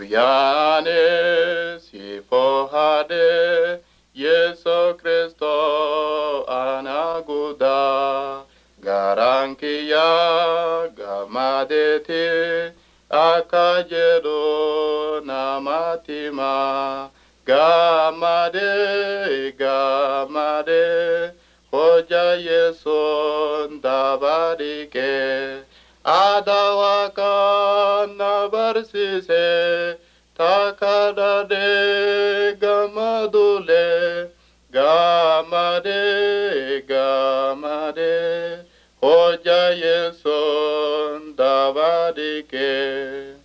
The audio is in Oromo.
Guyane si fohade Yesu Kristo anaguda garankia gamadeti akajelo namatima gamade hoja Yesu ndabarike Adawakan nabarsise takadade gamadule gamade hoja Yesu davadike